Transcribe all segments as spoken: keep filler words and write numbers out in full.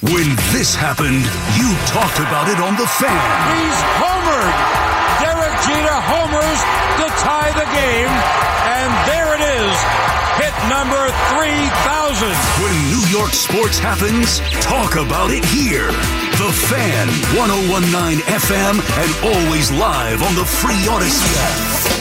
When this happened, you talked about it on The Fan. He's homered. Derek Jeter homers to tie the game. And there it is. Hit number three thousand. When New York sports happens, talk about it here. The Fan, ten nineteen F M, and always live on the free Odyssey app.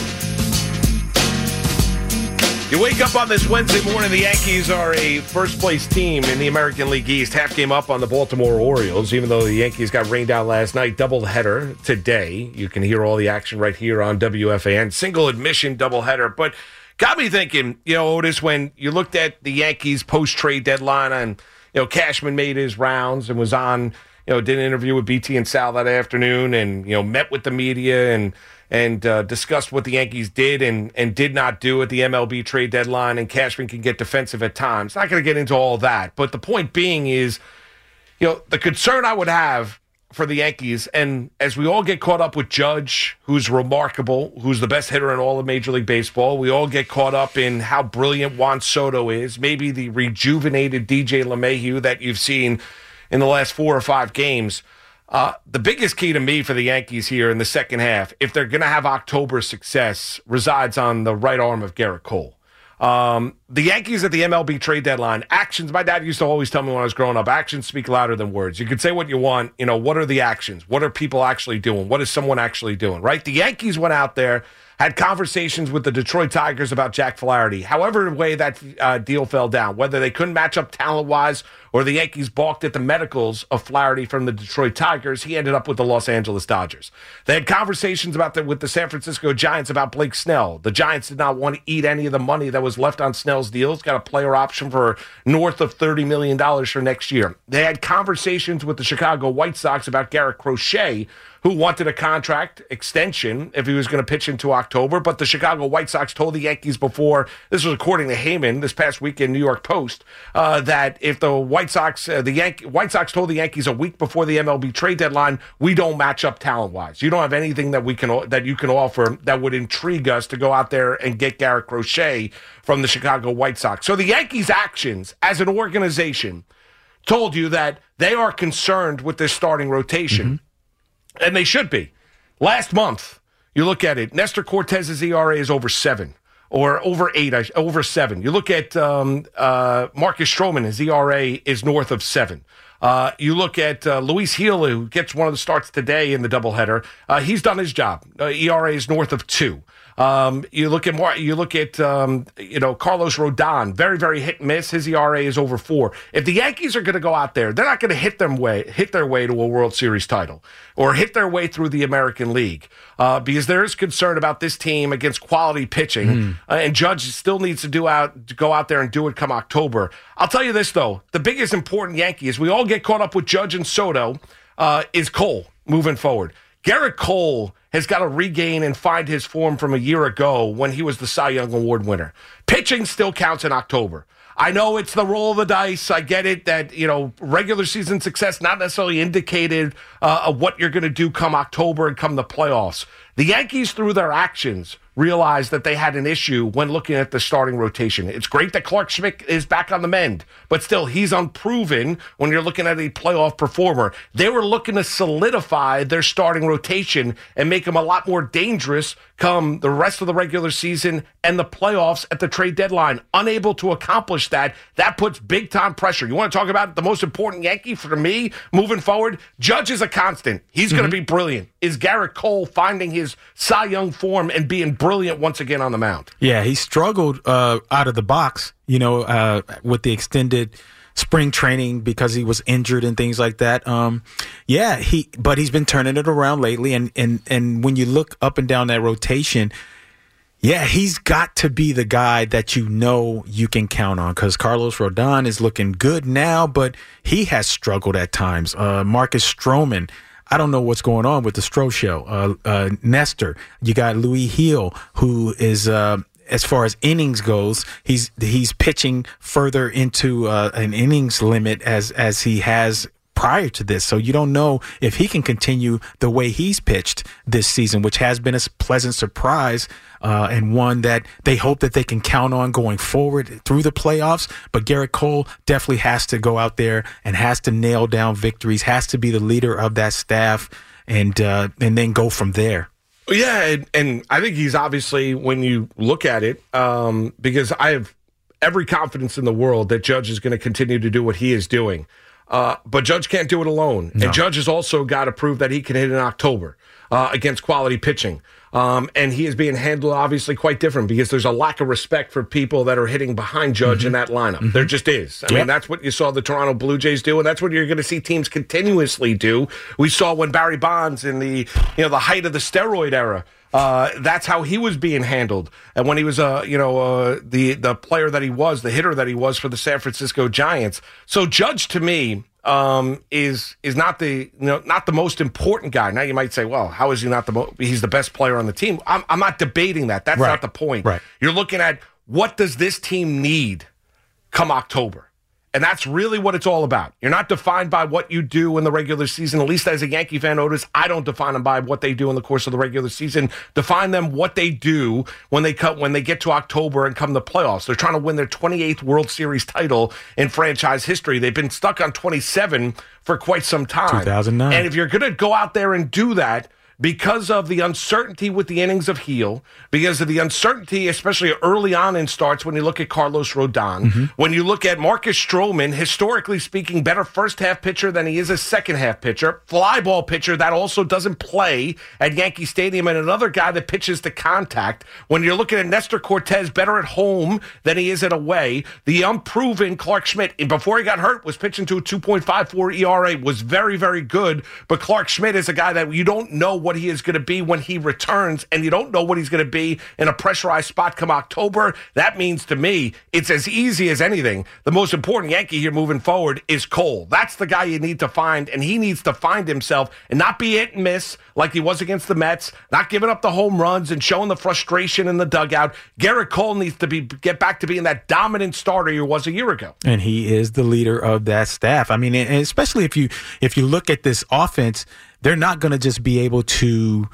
You wake up on this Wednesday morning, the Yankees are a first-place team in the American League East. Half game up on the Baltimore Orioles, even though the Yankees got rained out last night. Doubleheader today. You can hear all the action right here on W F A N. Single admission doubleheader. But got me thinking, you know, Otis, when you looked at the Yankees post-trade deadline and, you know, Cashman made his rounds and was on, you know, did an interview with B T and Sal that afternoon and, you know, met with the media and and uh, discussed what the Yankees did and, and did not do at the M L B trade deadline, and Cashman can get defensive at times. Not going to get into all that, but the point being is, you know, the concern I would have for the Yankees, and as we all get caught up with Judge, who's remarkable, who's the best hitter in all of Major League Baseball, we all get caught up in how brilliant Juan Soto is, maybe the rejuvenated D J LeMahieu that you've seen in the last four or five games. Uh, the biggest key to me for the Yankees here in the second half, if they're going to have October success, resides on the right arm of Garrett Cole. Um, the Yankees at the M L B trade deadline, actions, my dad used to always tell me when I was growing up, actions speak louder than words. You could say what you want, you know, what are the actions? What are people actually doing? What is someone actually doing, right? The Yankees went out there, had conversations with the Detroit Tigers about Jack Flaherty. However way that uh, deal fell down, whether they couldn't match up talent-wise or the Yankees balked at the medicals of Flaherty from the Detroit Tigers, he ended up with the Los Angeles Dodgers. They had conversations about the, with the San Francisco Giants about Blake Snell. The Giants did not want to eat any of the money that was left on Snell's deal. He's got a player option for north of thirty million dollars for next year. They had conversations with the Chicago White Sox about Garrett Crochet, who wanted a contract extension if he was going to pitch into October. But the Chicago White Sox told the Yankees before, this was according to Heyman this past week in New York Post, uh, that if the White Sox, uh, the Yankee, White Sox told the Yankees a week before the M L B trade deadline, we don't match up talent-wise. You don't have anything that we can that you can offer that would intrigue us to go out there and get Garrett Crochet from the Chicago White Sox. So the Yankees' actions as an organization told you that they are concerned with their starting rotation. Mm-hmm. And they should be. Last month, you look at it, Nestor Cortez's E R A is over seven, or over eight, over seven. You look at um, uh, Marcus Stroman, his E R A is north of seven. Uh, you look at uh, Luis Gil, who gets one of the starts today in the doubleheader. Uh, he's done his job. Uh, E R A is north of two. Um, you look at more. You look at um, you know Carlos Rodon, very very hit and miss. His E R A is over four. If the Yankees are going to go out there, they're not going to hit them way hit their way to a World Series title or hit their way through the American League uh, because there is concern about this team against quality pitching, mm. uh, and Judge still needs to do out to go out there and do it come October. I'll tell you this though: the biggest important Yankee is we all get caught up with Judge and Soto uh, is Cole moving forward. Garrett Cole has got to regain and find his form from a year ago when he was the Cy Young Award winner. Pitching still counts in October. I know it's the roll of the dice. I get it that, you know, regular season success not necessarily indicated uh, of what you're going to do come October and come the playoffs. The Yankees, through their actions, realized that they had an issue when looking at the starting rotation. It's great that Clark Schmidt is back on the mend, but still, he's unproven when you're looking at a playoff performer. They were looking to solidify their starting rotation and make them a lot more dangerous come the rest of the regular season and the playoffs at the trade deadline. Unable to accomplish that, that puts big-time pressure. You want to talk about the most important Yankee for me moving forward? Judge is a constant. He's mm-hmm. going to be brilliant. Is Garrett Cole finding his Cy Young form and being brilliant once again on the mound? Yeah, he struggled uh, out of the box, you know, uh, with the extended spring training because he was injured and things like that. Um, yeah, he but he's been turning it around lately. And, and, and when you look up and down that rotation, yeah, he's got to be the guy that you know you can count on because Carlos Rodon is looking good now, but he has struggled at times. Uh, Marcus Stroman, I don't know what's going on with the Stro show. Uh, uh, Nestor, you got Luis Gil, who is, uh, as far as innings goes, he's he's pitching further into uh, an innings limit as as he has prior to this. So you don't know if he can continue the way he's pitched this season, which has been a pleasant surprise uh, and one that they hope that they can count on going forward through the playoffs. But Gerrit Cole definitely has to go out there and has to nail down victories, has to be the leader of that staff, and uh, and then go from there. Yeah, and, and I think he's obviously, when you look at it, um, because I have every confidence in the world that Judge is going to continue to do what he is doing. Uh, but Judge can't do it alone. No. And Judge has also got to prove that he can hit in October uh, against quality pitching. Um, and he is being handled obviously quite different because there's a lack of respect for people that are hitting behind Judge mm-hmm. in that lineup. Mm-hmm. There just is. I yep. mean, that's what you saw the Toronto Blue Jays do, and that's what you're going to see teams continuously do. We saw when Barry Bonds in the you know the height of the steroid era. Uh, that's how he was being handled, and when he was, uh, you know, uh, the the player that he was, the hitter that he was for the San Francisco Giants. So Judge, to me, um, is is not the you know not the most important guy. Now you might say, well, how is he not the most? He's the best player on the team. I'm I'm not debating that. That's right. not the point. Right. You're looking at what does this team need come October. And that's really what it's all about. You're not defined by what you do in the regular season. At least as a Yankee fan, Otis, I don't define them by what they do in the course of the regular season. Define them what they do when they cut when they get to October and come the playoffs. They're trying to win their twenty-eighth World Series title in franchise history. They've been stuck on twenty-seven for quite some time. two thousand nine. And if you're going to go out there and do that, because of the uncertainty with the innings of Heel, because of the uncertainty, especially early on in starts when you look at Carlos Rodon, mm-hmm. when you look at Marcus Stroman, historically speaking, better first-half pitcher than he is a second-half pitcher, fly ball pitcher that also doesn't play at Yankee Stadium, and another guy that pitches to contact. When you're looking at Nestor Cortez, better at home than he is at away, the unproven Clark Schmidt, before he got hurt, was pitching to a two point five four E R A, was very, very good, but Clark Schmidt is a guy that you don't know what he is going to be when he returns, and you don't know what he's going to be in a pressurized spot come October. That means to me, it's as easy as anything. The most important Yankee here moving forward is Cole. That's the guy you need to find, and he needs to find himself and not be hit and miss like he was against the Mets, not giving up the home runs and showing the frustration in the dugout. Gerrit Cole needs to be get back to being that dominant starter he was a year ago. And he is the leader of that staff. I mean, and especially if you if you look at this offense, they're not going to just be able to,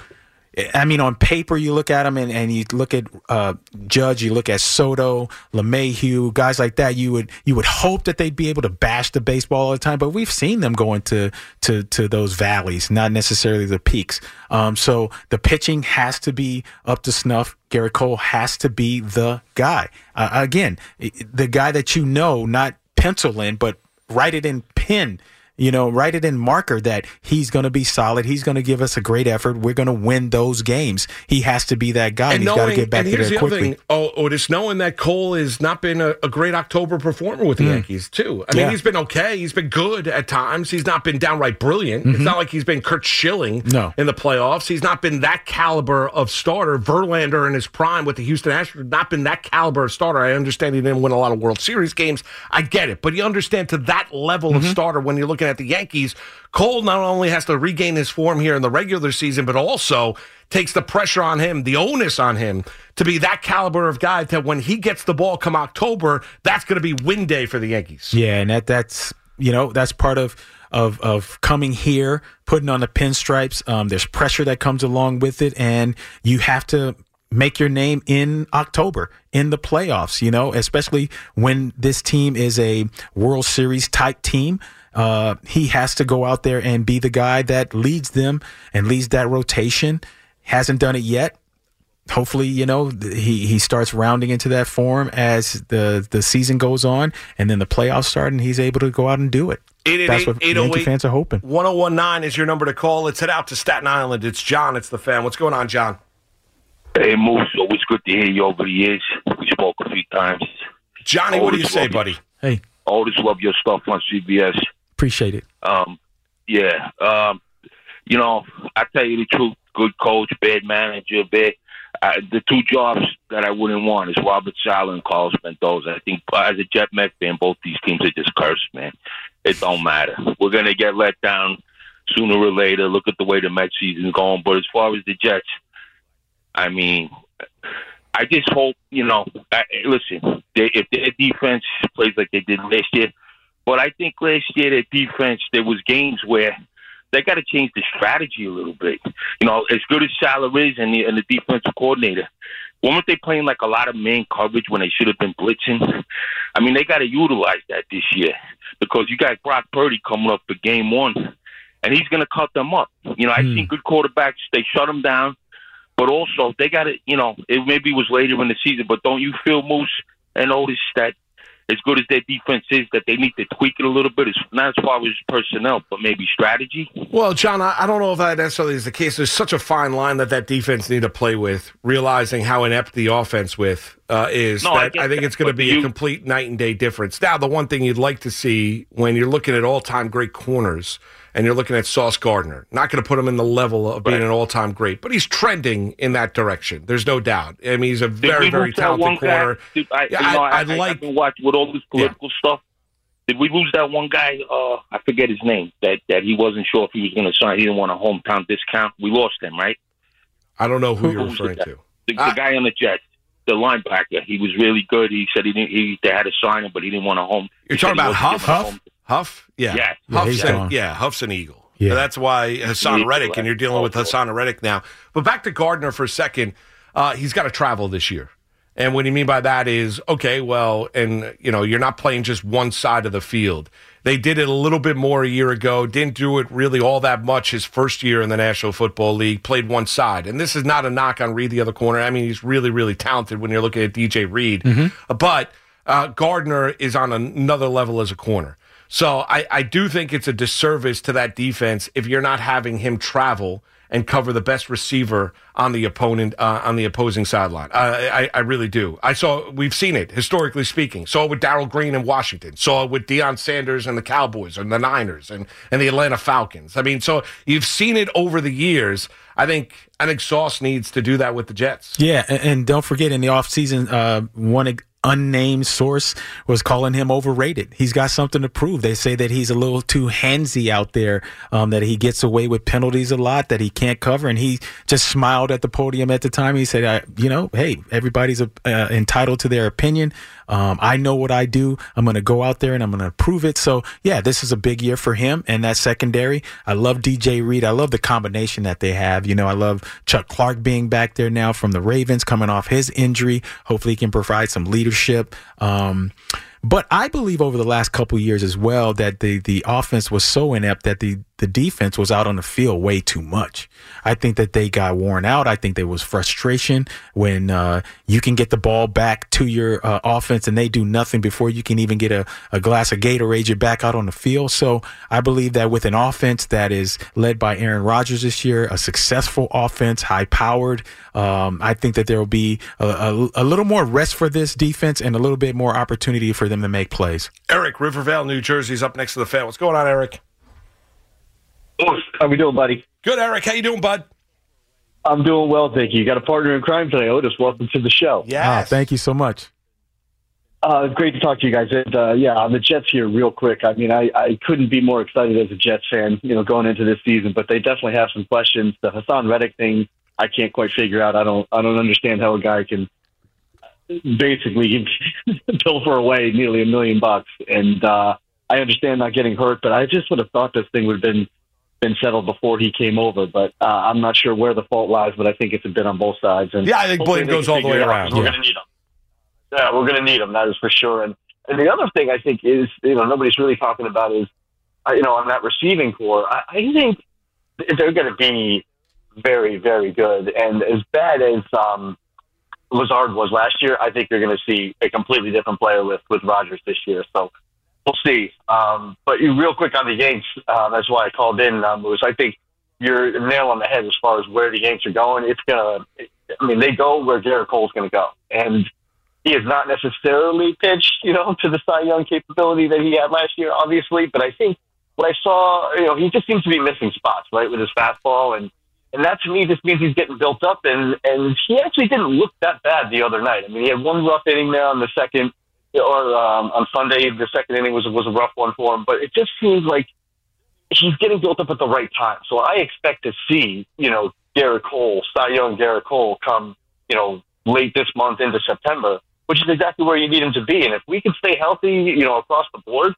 I mean, on paper, you look at them and, and you look at uh, Judge, you look at Soto, LeMahieu, guys like that, you would you would hope that they'd be able to bash the baseball all the time, but we've seen them go into to, to those valleys, not necessarily the peaks. Um, so the pitching has to be up to snuff. Gerrit Cole has to be the guy. Uh, again, the guy that you know, not pencil in, but write it in pen. You know, write it in marker that he's going to be solid. He's going to give us a great effort. We're going to win those games. He has to be that guy, and, and he's got to get back to there quickly. Thing, oh, Otis, knowing that Cole has not been a, a great October performer with the mm. Yankees, too. I mean, yeah. he's been okay. He's been good at times. He's not been downright brilliant. Mm-hmm. It's not like he's been Curt Schilling no. in the playoffs. He's not been that caliber of starter. Verlander in his prime with the Houston Astros, not been that caliber of starter. I understand he didn't win a lot of World Series games. I get it. But you understand to that level mm-hmm. of starter when you're looking at the Yankees, Cole not only has to regain his form here in the regular season, but also takes the pressure on him, the onus on him, to be that caliber of guy that when he gets the ball come October, that's going to be win day for the Yankees. Yeah, and that that's, you know, that's part of of of coming here, putting on the pinstripes. Um, there's pressure that comes along with it, and you have to make your name in October, in the playoffs, you know, especially when this team is a World Series type team. Uh, he has to go out there and be the guy that leads them and leads that rotation. Hasn't done it yet. Hopefully, you know, he, he starts rounding into that form as the, the season goes on, and then the playoffs start, and he's able to go out and do it. That's what Yankee fans are hoping. one oh one nine is your number to call. Let's head out to Staten Island. It's John. It's the fan. What's going on, John? Hey, Moose. Always good to hear you over the years. We spoke a few times. Johnny, what do you say, buddy? Hey. Always love your stuff on C B S. Appreciate it. Um, yeah. Um, you know, I tell you the truth. Good coach, bad manager, bad. Uh, the two jobs that I wouldn't want is Robert Saleh and Carlos Mendoza. I think uh, as a Jet Met fan, both these teams are just cursed, man. It don't matter. We're gonna get let down sooner or later. Look at the way the Mets season's going. But as far as the Jets, I mean, I just hope, you know. I, listen, they, if their defense plays like they did last year, But I think last year their defense, there was games where they got to change the strategy a little bit. You know, as good as Salah is and the, and the defensive coordinator, weren't they playing like a lot of man coverage when they should have been blitzing? I mean, they got to utilize that this year because you got Brock Purdy coming up for game one, and he's going to cut them up. You know, I've Hmm. seen good quarterbacks, they shut them down, but also they got to, you know, it maybe was later in the season, but don't you feel, Moose, and Otis, that as good as their defense is, that they need to tweak it a little bit, not as far as personnel, but maybe strategy? Well, John, I I don't know if that necessarily is the case. There's such a fine line that that defense need to play with, realizing how inept the offense with uh, is. No, I that get I, think that, it's going to but be you- a complete night and day difference. Now, the one thing you'd like to see when you're looking at all-time great corners and you're looking at Sauce Gardner, not going to put him in the level of being Right. an all-time great, but he's trending in that direction. There's no doubt. I mean, he's a Did very, we very lose that one talented guy? corner. Did I, Yeah, you know, I- I, I'd I, like- I've been watching with all this political stuff. Did we lose that one guy? Uh, I forget his name. That that he wasn't sure if he was going to sign. He didn't want a hometown discount. We lost him, right? I don't know who, Who you're was referring that? to. The, I- the guy on the Jets, the linebacker. He was really good. He said he didn't. He they had to sign him, but he didn't want a home. You're he talking said he about wasn't Huff? giving a Huff? home- Huff? Yeah. Yes. Yeah, Huff's he's an, gone. yeah, Huff's an Eagle. Yeah. That's why Hassan Eagle, Reddick, and you're dealing with also. Hassan Reddick now. But back to Gardner for a second. Uh, he's got to travel this year. And what you mean by that is, okay, well, and, you know, you're not playing just one side of the field. They did it a little bit more a year ago, didn't do it really all that much his first year in the National Football League, played one side. And this is not a knock on Reed, the other corner. I mean, he's really, really talented when you're looking at D J Reed. Mm-hmm. But uh, Gardner is on another level as a corner. So I, I do think it's a disservice to that defense if you're not having him travel and cover the best receiver on the opponent uh, on the opposing sideline. Uh, I, I really do. I saw we've seen it historically speaking. Saw it with Darrell Green in Washington. Saw it with Deion Sanders and the Cowboys and the Niners and, and the Atlanta Falcons. I mean, so you've seen it over the years. I think I think Sauce needs to do that with the Jets. Yeah, and, and don't forget in the offseason, uh, one unnamed source was calling him overrated. He's got something to prove. They say that he's a little too handsy out there, um, that he gets away with penalties a lot, that he can't cover. And he just smiled at the podium at the time. He said, I, you know, hey, everybody's uh, entitled to their opinion. Um, I know what I do. I'm going to go out there and I'm going to prove it. So, yeah, this is a big year for him and that secondary. I love D J Reed. I love the combination that they have. You know, I love Chuck Clark being back there now from the Ravens, coming off his injury. Hopefully he can provide some leadership. Um, but I believe over the last couple of years as well that the the offense was so inept that the the defense was out on the field way too much. I think that they got worn out. I think there was frustration when uh, you can get the ball back to your uh, offense and they do nothing before you can even get a, a glass of Gatorade, you're back out on the field. So I believe that with an offense that is led by Aaron Rodgers this year, a successful offense, high-powered, um, I think that there will be a, a, a little more rest for this defense and a little bit more opportunity for them to make plays. Eric, Rivervale, New Jersey's up next to the fan. What's going on, Eric? How we doing, buddy? Good, Eric. How you doing, bud? I'm doing well, thank you. You got a partner in crime today, Otis. Welcome to the show. Ah, thank you so much. Uh, great to talk to you guys. And, uh, yeah, on the Jets here, real quick. I mean, I, I couldn't be more excited as a Jets fan, you know, going into this season. But they definitely have some questions. The Hassan Reddick thing, I can't quite figure out. I don't, I don't understand how a guy can basically bill for away nearly a million bucks. And uh, I understand not getting hurt, but I just would have thought this thing would have been. been settled before he came over, but uh, I'm not sure where the fault lies, but I think it's a bit on both sides. And Yeah, I think hopefully blame they goes can all the figure way it out, around. 'cause We're Yeah. going to need them. Yeah, we're going to need them, that is for sure. And, and the other thing I think is, you know, nobody's really talking about is, uh, you know, on that receiving core, I, I think they're going to be very, very good. And as bad as um, Lazard was last year, I think you're going to see a completely different player with, with Rodgers this year. So we'll see. Um, but you, real quick on the Yanks, uh, that's why I called in, um, was I think you're nail on the head as far as where the Yanks are going. It's going to, I mean, they go where Garrett Cole's going to go. And he is not necessarily pitched, you know, to the Cy Young capability that he had last year, obviously. But I think what I saw, you know, he just seems to be missing spots, right, with his fastball. And, and that to me just means he's getting built up. And, and he actually didn't look that bad the other night. I mean, he had one rough inning there on the second, or um, on Sunday, the second inning was, was a rough one for him. But it just seems like he's getting built up at the right time. So I expect to see, you know, Garrett Cole, Cy Young Garrett Cole come, you know, late this month into September, which is exactly where you need him to be. And if we can stay healthy, you know, across the board,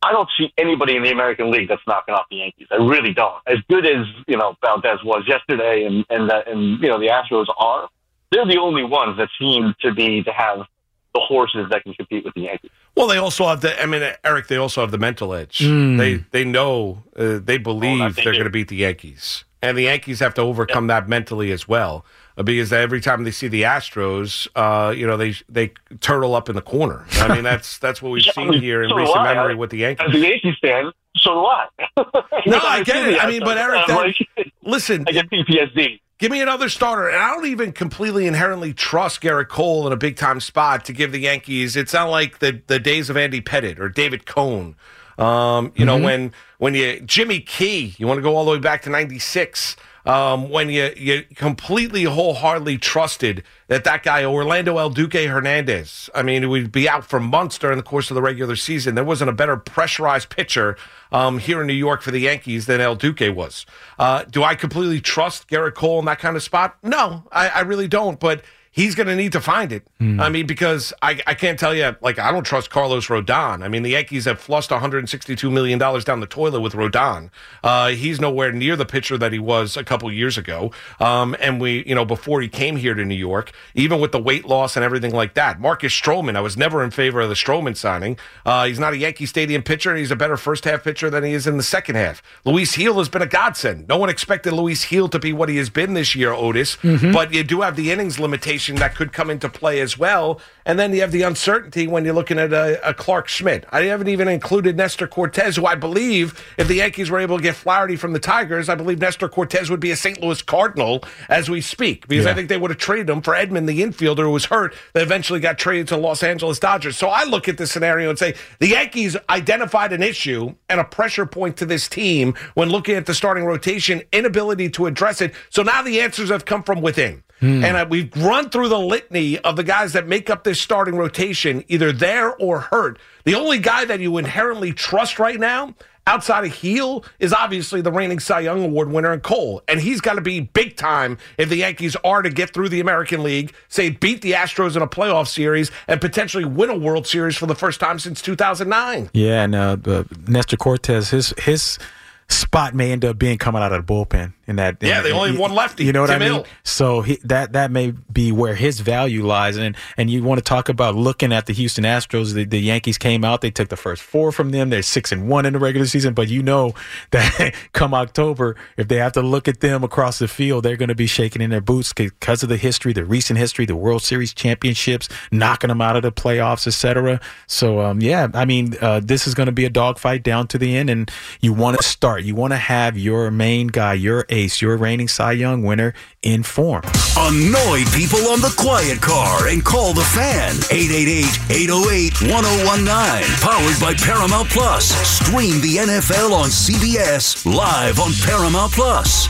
I don't see anybody in the American League that's knocking off the Yankees. I really don't. As good as, you know, Valdez was yesterday and, and, uh, and you know, the Astros are, they're the only ones that seem to be, to have the horses that can compete with the Yankees. Well, they also have the, I mean, Eric, they also have the mental edge. Mm. They they know, uh, they believe Oh, they're going to beat the Yankees. And the Yankees have to overcome Yep. that mentally as well. Uh, because every time they see the Astros, uh, you know, they they turtle up in the corner. I mean, that's that's what we've Yeah, seen I mean, here in so do recent I. memory with the Yankees. As a Yankees fan, so do I. No, I get it. I mean, but Eric, that, like, listen, I get P T S D. give me another starter. And I don't even completely inherently trust Garrett Cole in a big-time spot to give the Yankees. It's not like the, the days of Andy Pettitte or David Cohn. Um, you mm-hmm. know, when when you Jimmy Key, you want to go all the way back to ninety-six, um, when you, you completely wholeheartedly trusted that that guy, Orlando El Duque Hernandez, I mean, he would be out for months during the course of the regular season. There wasn't a better pressurized pitcher um, here in New York for the Yankees than El Duque was. Uh, do I completely trust Garrett Cole in that kind of spot? No, I, I really don't, but he's going to need to find it. Mm. I mean, because I, I can't tell you, like, I don't trust Carlos Rodon. I mean, the Yankees have flushed one hundred sixty-two million dollars down the toilet with Rodon. Uh, he's nowhere near the pitcher that he was a couple years ago. Um, and we, you know, before he came here to New York, even with the weight loss and everything like that. Marcus Stroman, I was never in favor of the Stroman signing. Uh, he's not a Yankee Stadium pitcher, and he's a better first half pitcher than he is in the second half. Luis Gil has been a godsend. No one expected Luis Gil to be what he has been this year, Otis, mm-hmm. but you do have the innings limitation that could come into play as well. And then you have the uncertainty when you're looking at a, a Clark Schmidt. I haven't even included Nestor Cortez, who I believe, if the Yankees were able to get Flaherty from the Tigers, I believe Nestor Cortez would be a Saint Louis Cardinal as we speak, because yeah. I think they would have traded him for Edmund, the infielder who was hurt, that eventually got traded to Los Angeles Dodgers. So I look at this scenario and say the Yankees identified an issue and a pressure point to this team when looking at the starting rotation, inability to address it. So now the answers have come from within. Hmm. And uh, we've run through the litany of the guys that make up this starting rotation, either there or hurt. The only guy that you inherently trust right now, outside of Gil, is obviously the reigning Cy Young Award winner in Cole. And he's got to be big time if the Yankees are to get through the American League, say beat the Astros in a playoff series, and potentially win a World Series for the first time since two thousand nine. Yeah, and uh, Nestor Cortez, his his spot may end up being coming out of the bullpen. In that, in yeah, they only have one lefty. You know what Tim I mean? Hill. So he, that that may be where his value lies. And and you want to talk about looking at the Houston Astros? The, the Yankees came out, they took the first four from them. They're six and one in the regular season. But you know that come October, if they have to look at them across the field, they're going to be shaking in their boots because of the history, the recent history, the World Series championships, knocking them out of the playoffs, et cetera. So um, yeah, I mean, uh, this is going to be a dogfight down to the end, and you want to start. You want to have your main guy, your ace, your reigning Cy Young winner in form. Annoy people on the quiet car and call the Fan. eight eight eight, eight oh eight, one oh one nine. Powered by Paramount Plus. Stream the N F L on C B S live on Paramount Plus.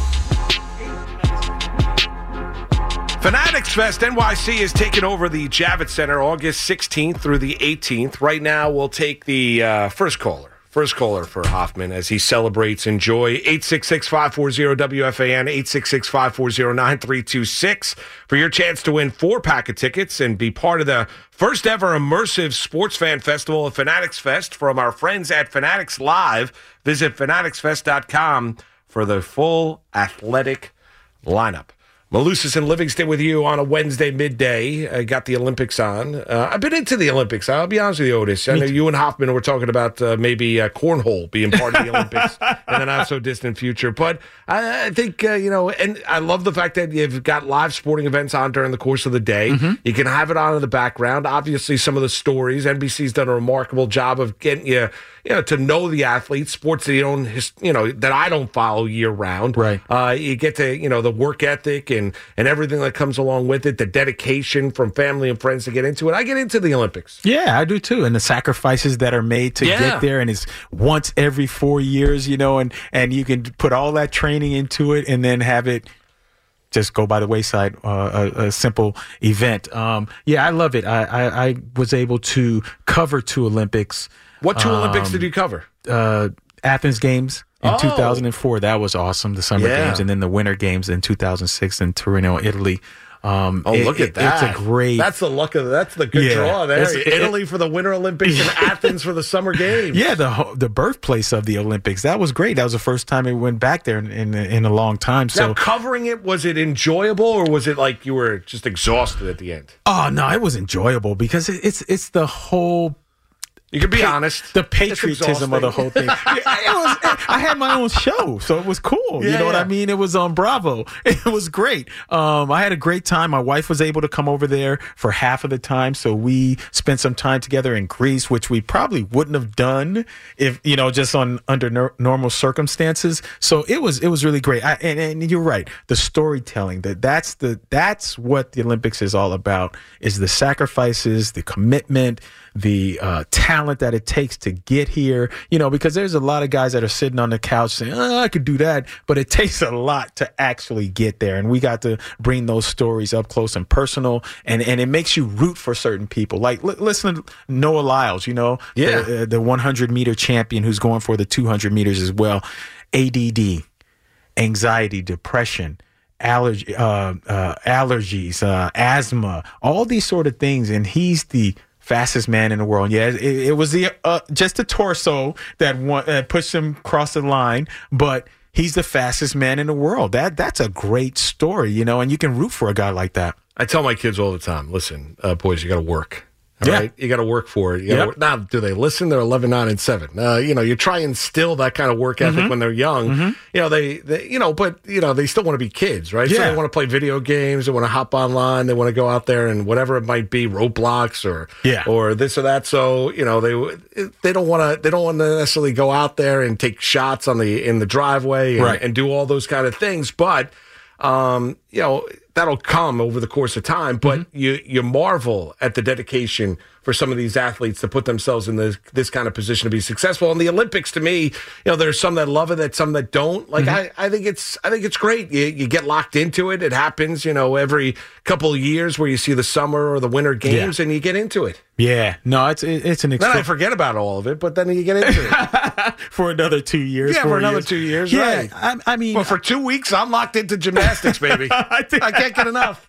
Fanatics Fest N Y C is taking over the Javits Center August sixteenth through the eighteenth. Right now, we'll take the uh, first caller. First caller for Hoffman as he celebrates Enjoy. eight six six, five four zero, W F A N, eight six six, five four zero, nine three two six for your chance to win four pack of tickets and be part of the first ever immersive sports fan festival of Fanatics Fest from our friends at Fanatics Live. Visit fanatics fest dot com for the full athletic lineup. Malusis and Livingston with you on a Wednesday midday. I got the Olympics on. Uh, I've been into the Olympics. I'll be honest with you, Otis. I know you and Hoffman were talking about uh, maybe uh, cornhole being part of the Olympics in the not-so-distant future. But I, I think, uh, you know, and I love the fact that you've got live sporting events on during the course of the day. Mm-hmm. You can have it on in the background. Obviously, some of the stories, N B C's done a remarkable job of getting you, you know, to know the athletes, sports that you don't, you know, that I don't follow year round. Right. Uh, you get to, you know, the work ethic and and everything that comes along with it, the dedication from family and friends to get into it. I get into the Olympics. Yeah, I do too. And the sacrifices that are made to yeah. get there. And it's once every four years, you know, and, and you can put all that training into it and then have it just go by the wayside, uh, a, a simple event. Um, yeah, I love it. I, I, I was able to cover two Olympics. What two um, Olympics did you cover? Uh, Athens Games. In oh. two thousand four, that was awesome, the Summer yeah. Games, and then the Winter Games in two thousand six in Torino, Italy. Um, Oh, it- look it- at that! It's a great. That's the luck of that's the good Yeah. draw there. It's- it- Italy for the Winter Olympics and Athens for the Summer Games. Yeah, the ho- the birthplace of the Olympics. That was great. That was the first time it went back there in in, in a long time. So, Now, covering it, was it enjoyable or was it like you were just exhausted at the end? oh no, it was enjoyable because it, it's it's the whole. You can be pa- honest. The It's patriotism of the exhausting. whole thing. Yeah, it was, I had my own show, so it was cool. you Yeah, know what yeah. I mean? It was on Bravo. It was great. Um, I had a great time. My wife was able to come over there for half of the time, so we spent some time together in Greece, which we probably wouldn't have done if you know just on under nor- normal circumstances. So it was it was really great. I, and, and you're right. The storytelling that that's the that's what the Olympics is all about. Is the sacrifices, the commitment, the uh, talent that it takes to get here, you know, because there's a lot of guys that are sitting on the couch saying, oh, I could do that, but it takes a lot to actually get there. And we got to bring those stories up close and personal, and, and it makes you root for certain people. Like, li- listen to Noah Lyles, you know, Yeah. the, uh, the one hundred meter champion who's going for the two hundred meters as well. A D D, anxiety, depression, allergy, uh, uh, allergies, uh, asthma, all these sort of things. And he's the fastest man in the world. Yeah, it, it was the uh, just the torso that one, uh, pushed him across the line, but he's the fastest man in the world. That that's a great story, you know, and you can root for a guy like that. I tell my kids all the time, listen, uh, boys, you got to work. All Yeah. right? You got to work for it. You gotta Yep. work. Now, do they listen? They're eleven, nine, and seven. Uh, you know, you try and instill that kind of work ethic Mm-hmm. when they're young. You know, they, they, you know, but, you know, they still want to be kids, right? So Yeah. they want to play video games. They want to hop online. They want to go out there and whatever it might be, Roblox or, Yeah. or this or that. So, you know, they, they don't want to, they don't want to necessarily go out there and take shots on the, in the driveway and, Right. and do all those kind of things. But, um, you know, that'll come over the course of time, but Mm-hmm. you you marvel at the dedication for some of these athletes to put themselves in this this kind of position to be successful. And the Olympics, to me, you know, there's some that love it, that some that don't. Like Mm-hmm. I, I think it's I think it's great. You you get locked into it. It happens, you know, every couple of years where you see the summer or the winter games, and you get into it. Yeah, no, it's it, it's an Then I extra forget about all of it, but then you get into it. for another two years. Yeah, for four another years. two years, Yeah, right. I, I mean, Well, for two weeks, I'm locked into gymnastics, baby. I, think- can't get enough.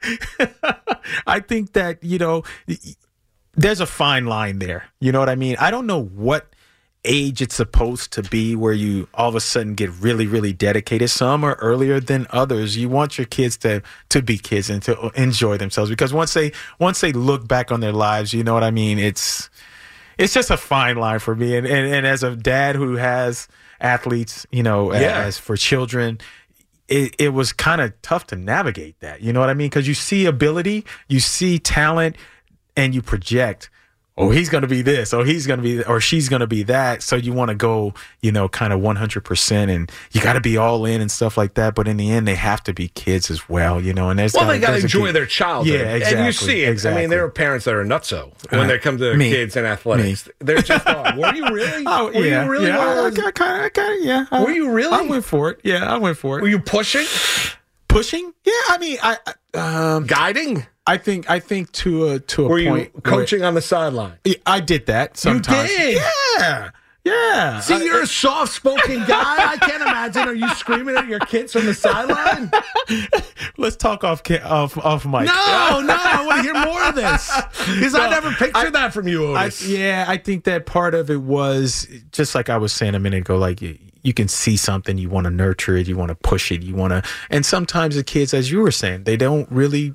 I think that, you know, y- there's a fine line there. You know what I mean? I don't know what age it's supposed to be where you all of a sudden get really, really dedicated. Some are earlier than others. You want your kids to to be kids and to enjoy themselves, because once they once they look back on their lives, you know what I mean? It's it's just a fine line for me. And and, and as a dad who has athletes, you know, Yeah. as for children, it, it was kind of tough to navigate that. You know what I mean? Because you see ability, you see talent, and you project, oh, he's going to be this, or he's going to be, or she's going to be that. So you want to go, you know, kind of one hundred percent, and you got to be all in and stuff like that. But in the end, they have to be kids as well, you know. And there's Well, gotta- they got to there's a enjoy key- their childhood. Yeah, exactly. And you see it. I Exactly. mean, there are parents that are nutso when Uh, they come to their me. kids and athletics. They're just, oh, were you really? Oh, were yeah, you really? yeah. one I, of those- I, kind of, I kind of, yeah. I- Were you really? I went for it. Yeah, I went for it. Were you pushing? pushing? Yeah, I mean, I, I, um, Guiding? I think, I think to a to a Were you point, where- coaching on the sideline? Yeah, I did that sometimes. did? Yeah. Yeah. See, I- you're a soft-spoken guy. I can't imagine. Are you screaming at your kids from the sideline? Let's talk off ca- off off mic. No, no. I want to hear more of this because I No, never pictured I- that from you, I, Otis. yeah, I think that part of it was just like I was saying a minute ago. Like you, you can see something, you want to nurture it, you want to push it, you want to. And sometimes the kids, as you were saying, they don't really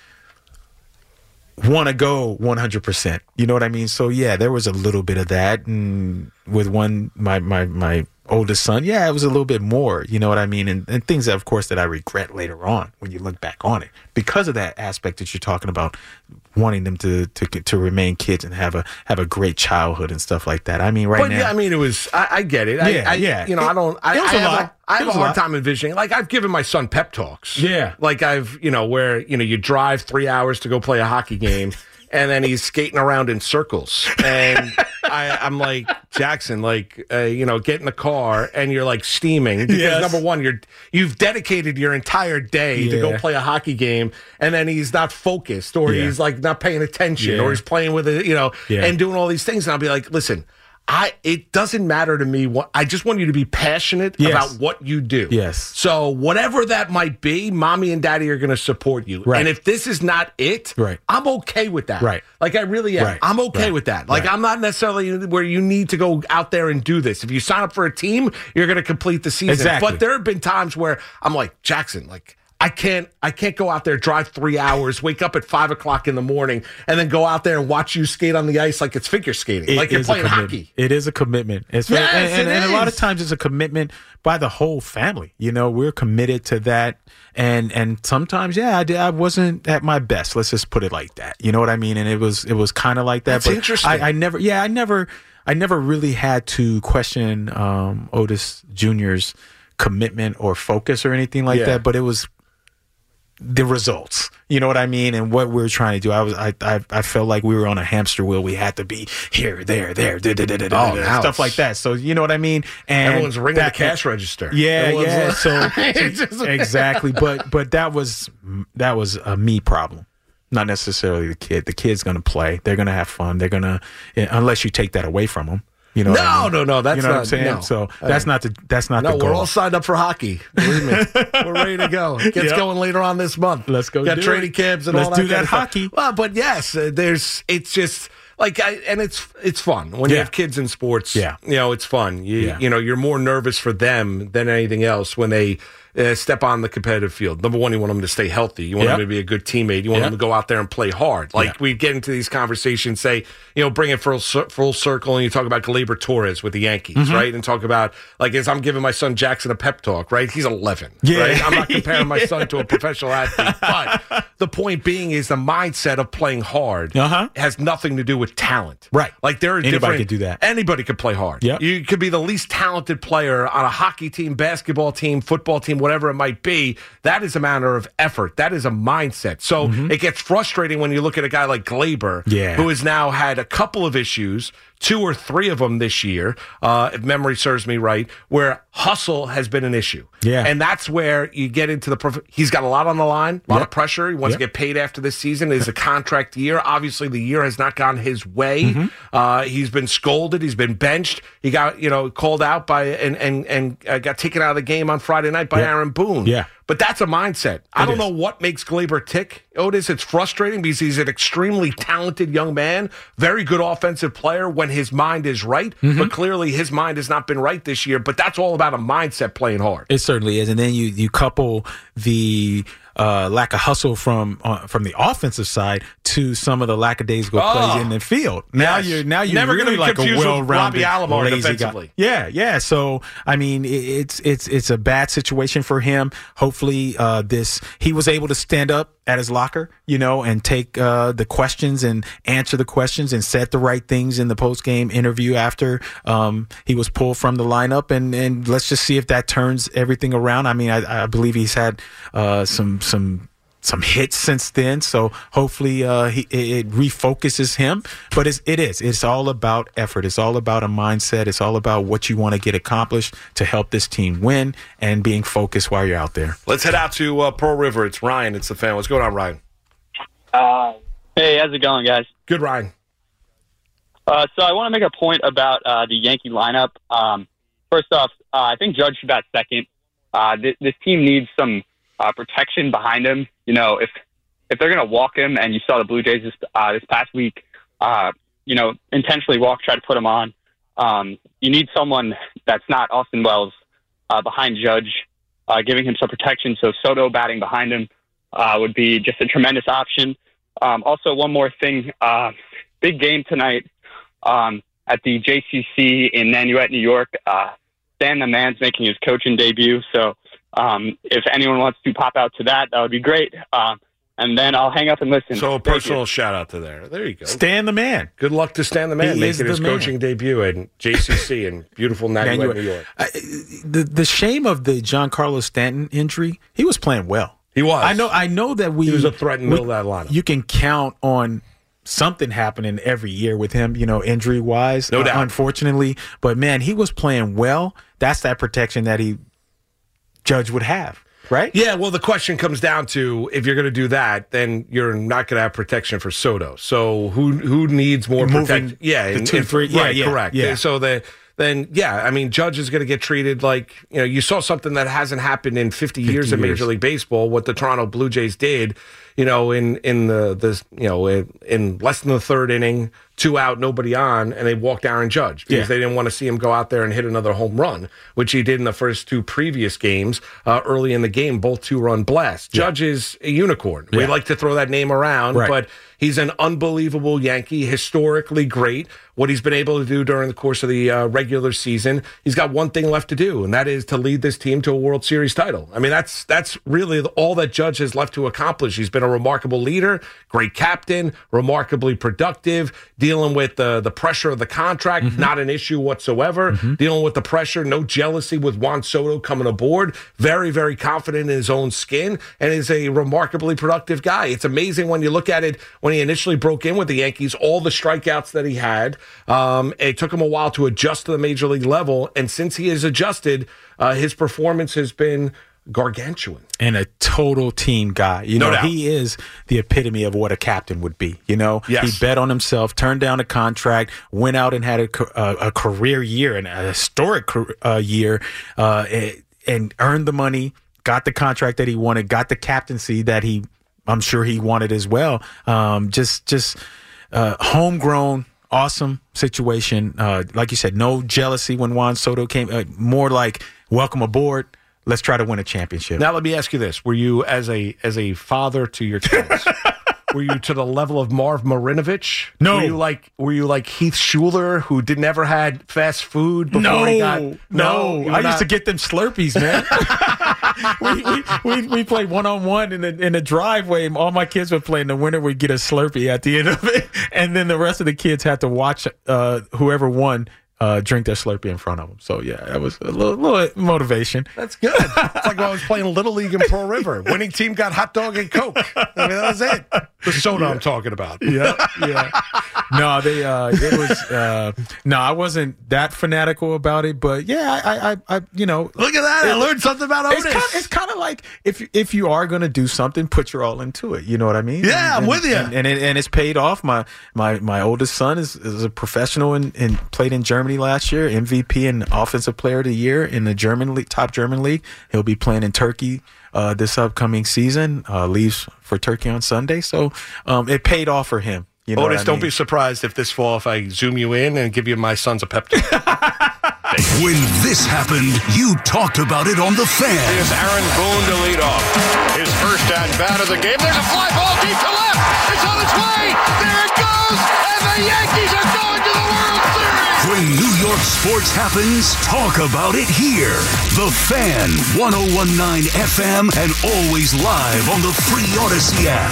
want to go one hundred percent. You know what I mean? So yeah, there was a little bit of that, and with one my my my oldest son, yeah, it was a little bit more. You know what I mean? And and things that, of course, that I regret later on when you look back on it because of that aspect that you're talking about, wanting them to to to remain kids and have a have a great childhood and stuff like that. I mean, right But now, yeah, I mean, it was. I, I get it. I, Yeah, I, yeah. You know, I don't. I, It was I a have lot. A, I It have a was a hard lot. time envisioning. Like I've given my son pep talks. Yeah. Like I've, you know, where you know you drive three hours to go play a hockey game, and then he's skating around in circles, and I, I'm like Jackson, like uh, you know, get in the car, and you're like steaming because Yes. number one, you're you've dedicated your entire day to go Yeah. play a hockey game, and then he's not focused, or Yeah. he's like not paying attention, Yeah. or he's playing with it, you know, Yeah. and doing all these things, and I'll be like, listen. I it doesn't matter to me. What I just want you to be passionate yes. about what you do. Yes. So whatever that might be, mommy and daddy are going to support you. Right. And if this is not it, right. I'm okay with that. Right. Like I really am. Right. I'm okay right. with that. Like right. I'm not necessarily where you need to go out there and do this. If you sign up for a team, you're going to complete the season. Exactly. But there have been times where I'm like, Jackson, like. I can't I can't go out there, drive three hours, wake up at five o'clock in the morning, and then go out there and watch you skate on the ice like it's figure skating, it like you're playing hockey. It is a commitment. It's yes, very, and, it and, and a lot of is. times it's a commitment by the whole family. You know, we're committed to that. And and sometimes, yeah, I, did, I wasn't at my best. Let's just put it like that. You know what I mean? And it was it was kind of like that. That's but interesting. I, I never, yeah, I never, I never really had to question um, Otis Junior's commitment or focus or anything like Yeah. that. But it was the results, you know what I mean, and what we were trying to do. I was, I, I, I felt like we were on a hamster wheel. We had to be here, there, there, da, da, da, da, da, Oh, da, now stuff it's- like that. So you know what I mean. And Everyone's ringing that- the cash register. Yeah, Everyone's yeah. like- So, It's just- exactly, but but that was that was a me problem, not necessarily the kid. The kid's gonna play. They're gonna have fun. They're gonna, unless you take that away from them. You know No, what I mean? no, no, that's you know not- what I'm saying. no. So that's not the that's not No, the goal. we're all signed up for hockey. Believe me, we're ready to go. It gets Yep. going later on this month. Let's go Got do training it. camps and Let's all that. do kind that of stuff. hockey. Well, but yes, uh, there's. It's just like, I, and it's it's fun when you Yeah. have kids in sports. Yeah. you know, it's fun. You Yeah. you know, you're more nervous for them than anything else when they. Uh, step on the competitive field. Number one, you want them to stay healthy. You want Yep. them to be a good teammate. You want Yep. them to go out there and play hard. Like Yeah. we get into these conversations, say, you know, bring it full, cir- full circle, and you talk about Gleyber Torres with the Yankees, Mm-hmm. right? And talk about, like, as I'm giving my son Jackson a pep talk, right? He's eleven, Yeah. right? I'm not comparing my son to a professional athlete, but the point being is the mindset of playing hard Uh-huh. has nothing to do with talent. Right. Like there are Anybody different, could do that. Anybody could play hard. Yep. You could be the least talented player on a hockey team, basketball team, football team, whatever it might be. That is a matter of effort. That is a mindset. So it gets frustrating when you look at a guy like Gleyber, Yeah. who has now had a couple of issues, two or three of them this year, uh, if memory serves me right, where hustle has been an issue. Yeah. And that's where you get into the prof- he's got a lot on the line, a lot Yep. of pressure. He wants Yep. to get paid after this season. It is a contract year. Obviously, the year has not gone his way. Mm-hmm. Uh, he's been scolded. He's been benched. He got, you know, called out by and and and uh, got taken out of the game on Friday night by Yep. Aaron Boone. Yeah. But that's a mindset. I It don't is. know what makes Gleyber tick, Otis. It's frustrating because he's an extremely talented young man, very good offensive player when his mind is right. Mm-hmm. But clearly his mind has not been right this year. But that's all about a mindset playing hard. It certainly is, and then you you couple the uh, lack of hustle from uh, from the offensive side to some of the lackadaisical Oh. plays in the field. Now Yes. you're now you're Never really gonna be like a confused with well-rounded, Robbie Alomar lazy defensively. guy. Yeah, yeah. So I mean, it, it's it's it's a bad situation for him. Hopefully, uh, this he was able to stand up at his locker, you know, and take uh, the questions and answer the questions and said the right things in the post game interview after um, he was pulled from the lineup. And, and let's just see if that turns everything around. I mean, I, I believe he's had uh, some some. some hits since then, so hopefully uh, he, it, it refocuses him. But it's, it is. It's all about effort. It's all about a mindset. It's all about what you want to get accomplished to help this team win and being focused while you're out there. Let's head out to uh, Pearl River. It's Ryan. It's the fan. What's going on, Ryan? Uh, hey, how's it going, guys? Good, Ryan. Uh, so I want to make a point about uh, the Yankee lineup. Um, first off, uh, I think Judge should bat second. Uh, th- this team needs some uh, protection behind him. You know, if if they're going to walk him, and you saw the Blue Jays this, uh, this past week, uh, you know, intentionally walk, try to put him on. Um, you need someone that's not Austin Wells uh, behind Judge, uh, giving him some protection. So Soto batting behind him uh, would be just a tremendous option. Um, also, one more thing, uh, big game tonight um, at the J C C in Nanuet, New York. Uh, Stan the Man's making his coaching debut, so um, if anyone wants to pop out to that, that would be great. Um, and then I'll hang up and listen. So a Thank personal you. shout out to there. There you go. Stan the man. Good luck to Stan the Man He is making the his man. coaching debut at J C C in beautiful Nanuet, New York. I, the the shame of the Giancarlo Stanton injury, he was playing well. He was. I know. I know that we. He was a threat in the middle of that lineup. You can count on something happening every year with him, you know, injury wise. No doubt. Unfortunately, but man, he was playing well. That's that protection that he Judge would have. right? Yeah, well, the question comes down to if you're going to do that, then you're not going to have protection for Soto. So who who needs more protection? Yeah, the in, two, in, three, yeah, right, yeah, correct. Yeah. So the then yeah, I mean, Judge is going to get treated like, you know, you saw something that hasn't happened in fifty, fifty years of Major League Baseball. What the Toronto Blue Jays did, you know, in in the the you know in, in less than the third inning, two out, nobody on, and they walked Aaron Judge because Yeah. they didn't want to see him go out there and hit another home run, which he did in the first two previous games uh, early in the game, both two-run blasts. Yeah. Judge is a unicorn. We Yeah. like to throw that name around, Right. but he's an unbelievable Yankee, historically great. What he's been able to do during the course of the uh, regular season, he's got one thing left to do, and that is to lead this team to a World Series title. I mean, that's that's really all that Judge has left to accomplish. He's been a remarkable leader, great captain, remarkably productive, dealing with the, the pressure of the contract, Mm-hmm. not an issue whatsoever, mm-hmm. dealing with the pressure, no jealousy with Juan Soto coming aboard, very, very confident in his own skin, and is a remarkably productive guy. It's amazing when you look at it, when he initially broke in with the Yankees, all the strikeouts that he had. Um, it took him a while to adjust to the major league level, and since he has adjusted, uh, his performance has been gargantuan. And a total team guy. You No know, doubt. he is the epitome of what a captain would be. You know, Yes. he bet on himself, turned down a contract, went out and had a, ca- a, a career year and a historic car- uh, year, uh, and, and earned the money, got the contract that he wanted, got the captaincy that he, I'm sure he wanted as well. Um, just, just uh, homegrown. Awesome situation. Uh, like you said, no jealousy when Juan Soto came. Uh, more like, welcome aboard. Let's try to win a championship. Now, let me ask you this: were you, as a as a father to your kids, were you to the level of Marv Marinovich? No. Were you like Were you like Heath Schuler, who did never had fast food before No, he got? no, you were I used not- to get them Slurpees, man. we, we, we we played one on one in the in the driveway. All my kids would play. In the winter, we'd get a Slurpee at the end of it, and then the rest of the kids had to watch uh, whoever won uh, drink their Slurpee in front of them. So yeah, that was a little, little motivation. That's good. It's like when I was playing Little League in Pearl River. Winning team got hot dog and Coke. I mean, that was it. The soda I'm talking about. Yeah, yeah. No, they. Uh, it was. Uh, no, I wasn't that fanatical about it, but yeah, I, I, I you know, Look at that! I learned something about Otis. It's kind, it's kind of like if if you are going to do something, put your all into it. You know what I mean? Yeah, I'm and, with you. And and, it, and it's paid off. My my my oldest son is, is a professional and, and played in Germany last year, M V P and Offensive Player of the Year in the German league, top German league. He'll be playing in Turkey uh, this upcoming season. Uh, leaves for Turkey on Sunday, so um, it paid off for him. You know Otis, what I don't mean? be surprised if this fall, if I zoom you in and give you my son's a pep talk. When this happened, you talked about it on The Fan. Here's Aaron Boone to lead off. His first at bat of the game. There's a fly ball deep to left. It's on its way. There it goes. And the Yankees are going to the World Series. When New York sports happens, talk about it here. The Fan, one oh one point nine F M, and always live on the free Odyssey app.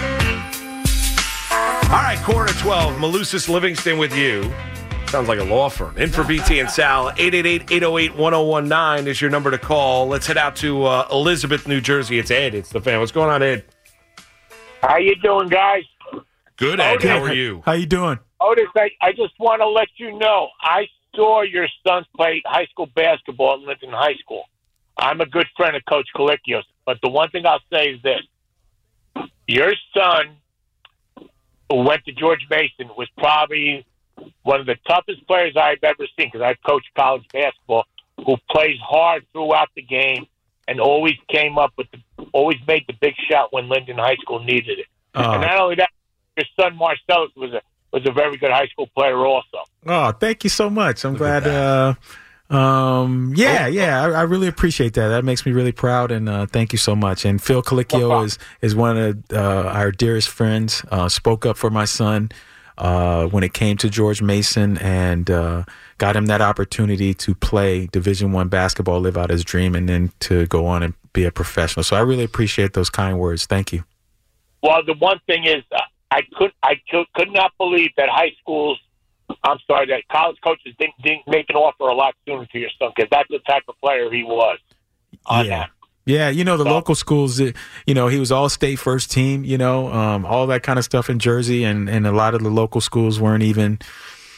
All right, quarter twelve. Malusis Livingston with you. Sounds like a law firm. In for B T and Sal. eight eight eight, eight oh eight, one oh one nine is your number to call. Let's head out to uh, Elizabeth, New Jersey. It's Ed. It's the Fan. What's going on, Ed? How you doing, guys? Good, Ed. How are you? How you doing? Otis, I, I just want to let you know, I saw your sons play high school basketball at Lincoln High School. I'm a good friend of Coach Kalikios, but the one thing I'll say is this. Your son, who went to George Mason, was probably one of the toughest players I've ever seen, because I've coached college basketball, who plays hard throughout the game and always came up with, the, always made the big shot when Linden High School needed it. Uh, And not only that, your son Marcellus was a was a very good high school player also. Oh, thank you so much. I'm Look glad. at Uh, um, yeah, Oh, yeah, I, I really appreciate that. That makes me really proud, and uh, thank you so much. And Phil Colicchio is is one of uh, our dearest friends. Uh, spoke up for my son uh, when it came to George Mason, and uh, got him that opportunity to play Division One basketball, live out his dream, and then to go on and be a professional. So I really appreciate those kind words. Thank you. Well, the one thing is, uh, I could I could, could not believe that high schools, I'm sorry, that college coaches didn't, didn't make an offer a lot sooner to your son, because that's the type of player he was. On yeah. that. Yeah, you know, the So- local schools, uh, you know, he was all state first team, you know, um, all that kind of stuff in Jersey, and, and a lot of the local schools weren't even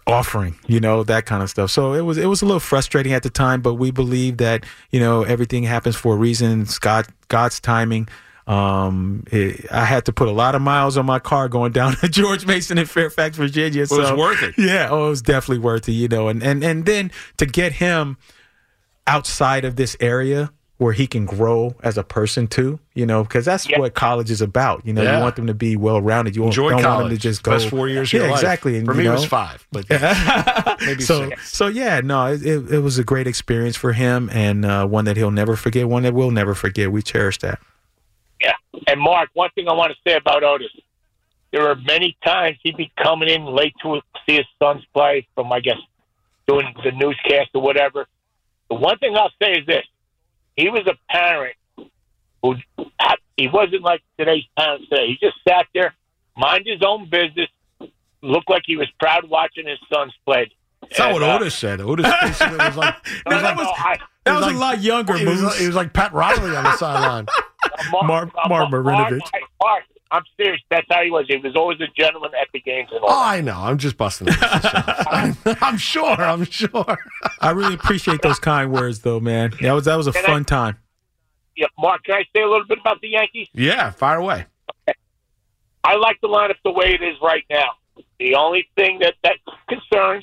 offering, you know, that kind of stuff. So it was it was a little frustrating at the time, but we believe that, you know, everything happens for a reason. It's God, God's timing. Um, it, I had to put a lot of miles on my car going down to George Mason in Fairfax, Virginia. So, it was worth it. Yeah, oh, it was definitely worth it, you know. And, and, and then to get him outside of this area where he can grow as a person too, you know, because that's yeah. what college is about. You know, yeah. you want them to be well-rounded. You Enjoy don't college. want them to just go. Best four years of yeah, your life. exactly. And, for you me, know, it was five, but maybe so, six. So, yeah, no, it, it, it was a great experience for him, and uh, one that he'll never forget, one that we'll never forget. We cherish that. Yeah. And, Mark, one thing I want to say about Otis, there are many times he'd be coming in late to see his sons play from, I guess, doing the newscast or whatever. The one thing I'll say is this. He was a parent who he wasn't like today's parents today. He just sat there, mind his own business, looked like he was proud watching his sons play. That's not and, what uh, Otis said. Otis basically was like, No, was that like, was, I, that was, was a like- lot younger. he was, Moose. he was like Pat Riley on the sideline. Mark- Mark Marinovich. Mark, Mark, I'm serious. That's how he was. He was always a gentleman at the games and all Oh, that. I know. I'm just busting it. I'm, I'm sure. I'm sure. I really appreciate those kind words, though, man. That was that was a Can fun I- time. Yeah, Mark, can I say a little bit about the Yankees? Yeah, fire away. I like the lineup the way it is right now. The only thing that, that concerns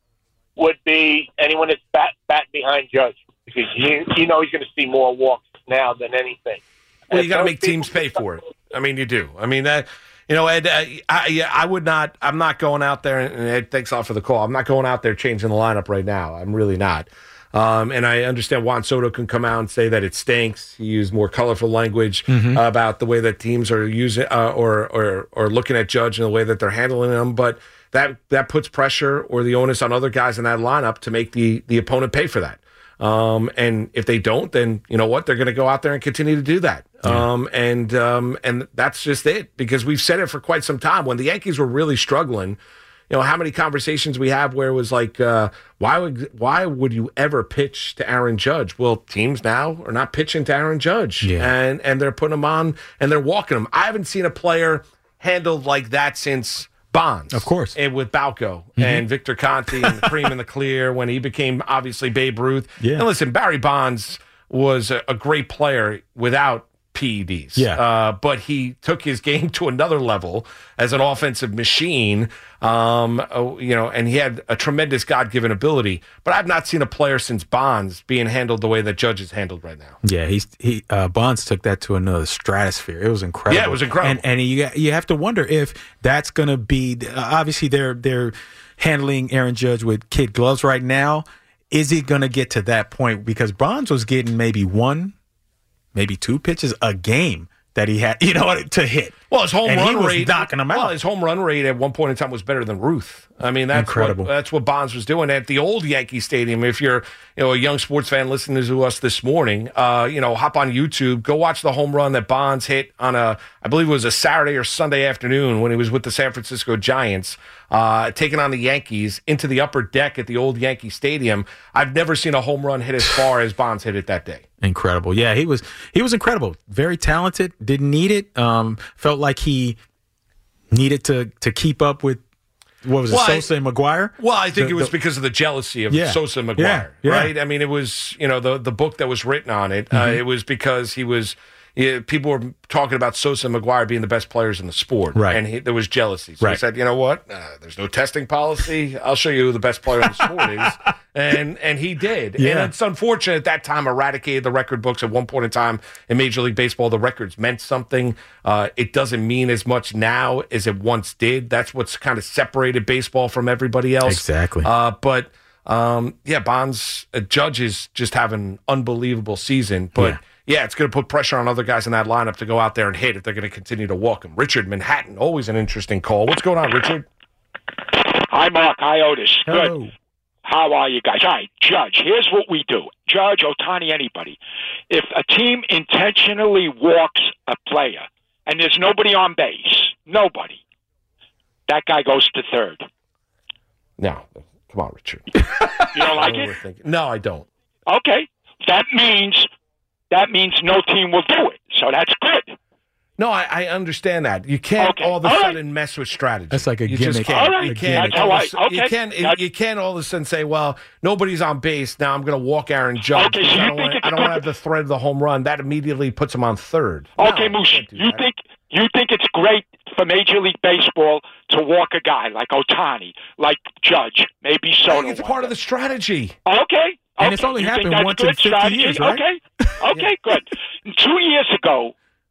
would be anyone that's bat, batting behind Judge, because you you know he's going to see more walks now than anything. Well, And you got to those make teams people- pay for it. I mean, you do. I mean that. You know, Ed, uh, I, yeah, I would not. I'm not going out there. And Ed, thanks a lot for the call. I'm not going out there changing the lineup right now. I'm really not. Um, and I understand Juan Soto can come out and say that it stinks. He used more colorful language Mm-hmm. uh, about the way that teams are using uh, or or or looking at Judge and the way that they're handling him. But that that puts pressure or the onus on other guys in that lineup to make the the opponent pay for that. Um, and if they don't, then you know what? They're going to go out there and continue to do that. Yeah. Um, and um, and that's just it, because we've said it for quite some time. When the Yankees were really struggling, you know, how many conversations we have where it was like, uh, why would why would you ever pitch to Aaron Judge? Well, teams now are not pitching to Aaron Judge, Yeah. and and they're putting him on and they're walking him. I haven't seen a player handled like that since Bonds, Of course. and with Balco Mm-hmm. and Victor Conte and the cream in the clear when he became obviously Babe Ruth. Yeah. And listen, Barry Bonds was a, a great player without P E Ds. Yeah. Uh, but he took his game to another level as an offensive machine, um, uh, you know, and he had a tremendous God-given ability. But I've not seen a player since Bonds being handled the way that Judge is handled right now. Yeah, he's he uh, Bonds took that to another stratosphere. It was incredible. Yeah, it was incredible. And and you you have to wonder if that's going to be uh, obviously they're they're handling Aaron Judge with kid gloves right now. Is it going to get to that point? Because Bonds was getting maybe one, maybe two pitches a game that he had, you know, to hit. Well, his home And run he was rate, knocking 'em out. Well, his home run rate at one point in time was better than Ruth. I mean, that's Incredible. What, that's what Bonds was doing at the old Yankee Stadium. If you're, you know, a young sports fan listening to us this morning, uh, you know, hop on YouTube, go watch the home run that Bonds hit on a, I believe it was a Saturday or Sunday afternoon when he was with the San Francisco Giants, uh, taking on the Yankees into the upper deck at the old Yankee Stadium. I've never seen a home run hit as far as Bonds hit it that day. Incredible. Yeah, he was he was incredible. Very talented. Didn't need it. Um, felt like he needed to to keep up with what was it, Well, I- Sosa and McGuire? Well, I think The- it was the- because of the jealousy of Yeah. Sosa and McGuire, Yeah, yeah. right? I mean, it was, you know, the, the book that was written on it, uh, Mm-hmm. it was because he was, yeah, people were talking about Sosa and McGuire being the best players in the sport, Right. and he, there was jealousy. So he Right. said, you know what, uh, there's no testing policy. I'll show you who the best player in the sport is. And and he did. Yeah. And it's unfortunate at that time eradicated the record books. At one point in time in Major League Baseball, the records meant something. Uh, it doesn't mean as much now as it once did. That's what's kind of separated baseball from everybody else. Exactly. Uh, but um, yeah, Bonds, uh, Judge is just having an unbelievable season. But Yeah. yeah, it's going to put pressure on other guys in that lineup to go out there and hit if they're going to continue to walk him. Richard, Manhattan, always an interesting call. What's going on, Richard? Hi, Mark. Hi, Otis. Good. Hello. How are you guys? All right, Judge, here's what we do. Judge, Ohtani, anybody. If a team intentionally walks a player and there's nobody on base, nobody, that guy goes to third. No, come on, Richard. You don't like it? Overthinking. No, I don't. Okay. That means that means no team will do it. So that's good. No, I, I understand that. You can't Okay. all of a All sudden mess with strategy. That's like a you gimmick. Just can't. All right. You can't. That's how I- all of a- You okay. can't. That's- You can't all of a sudden say, "Well, nobody's on base now. I'm going to walk Aaron Judge. Okay, so because you I don't think want. it's I a don't want to good- have the thread of the home run. That immediately puts him on third. Okay, No, Moose, can't do you that. think you think it's great for Major League Baseball to walk a guy like Ohtani, like Judge, maybe I Soto? think it's part of the strategy. Okay. And it's okay. only You think happened that's once in good fifty strategy? years, right? Okay. Okay, good. Two years ago,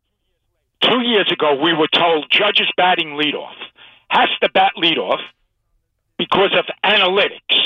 two years ago, we were told Judge is batting leadoff, has to bat leadoff because of analytics.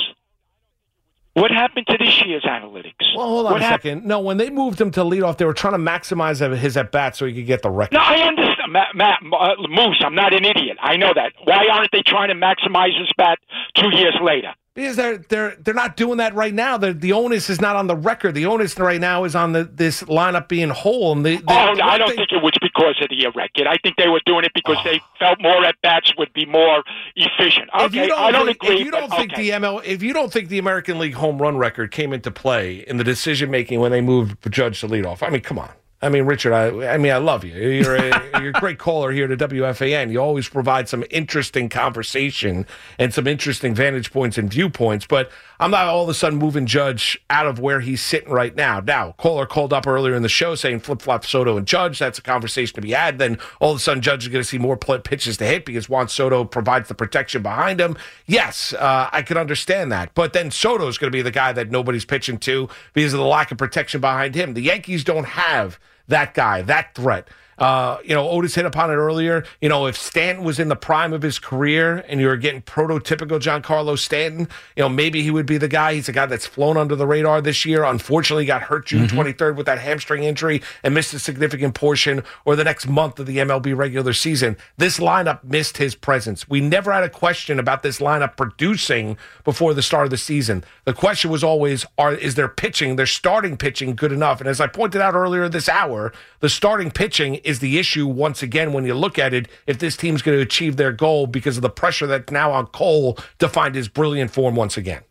What happened to this year's analytics? Well, hold on what a happened? second. No, when they moved him to leadoff, they were trying to maximize his at bat so he could get the record. No, I understand, Matt, Matt uh, Moose. I'm not an idiot. I know that. Why aren't they trying to maximize his bat two years later? Because they're they're they're not doing that right now. The the onus is not on the record. The onus right now is on the this lineup being whole. And the, the, Oh, the I don't thing- think it was because of the record. I think they were doing it because they felt more at bats would be more efficient. If Okay, you don't I don't think, agree. If you don't but, think okay. the M L, if you don't think the American League home run record came into play in the decision making when they moved Judge to leadoff, I mean, come on. I mean, Richard, I, I mean, I love you. You're a, you're a great caller here to W F A N. You always provide some interesting conversation and some interesting vantage points and viewpoints, but I'm not all of a sudden moving Judge out of where he's sitting right now. Now, caller called up earlier in the show saying flip-flop Soto and Judge. That's a conversation to be had. Then all of a sudden, Judge is going to see more pl- pitches to hit because Juan Soto provides the protection behind him. Yes, uh, I can understand that. But then Soto is going to be the guy that nobody's pitching to because of the lack of protection behind him. The Yankees don't have that guy, that threat. Uh, you know, Otis hit upon it earlier. You know, if Stanton was in the prime of his career and you were getting prototypical Giancarlo Stanton, you know, maybe he would be the guy. He's a guy that's flown under the radar this year. Unfortunately, got hurt June twenty-third with that hamstring injury and missed a significant portion or the next month of the M L B regular season. This lineup missed his presence. We never had a question about this lineup producing before the start of the season. The question was always, are is their pitching, their starting pitching good enough? And as I pointed out earlier this hour, the starting pitching is the issue once again when you look at it if this team's going to achieve their goal because of the pressure that's now on Cole to find his brilliant form once again.